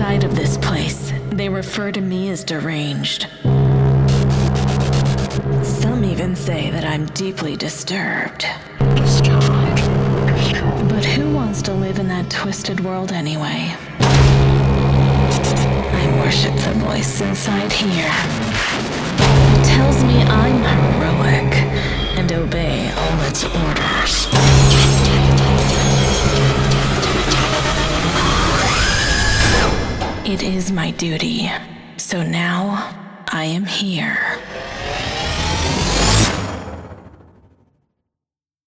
outside of this place, they refer to me as deranged. Some even say that I'm deeply disturbed. But who wants to live in that twisted world anyway? I worship the voice inside here. It tells me I'm heroic and obey all its orders. It is my duty, so now I am here.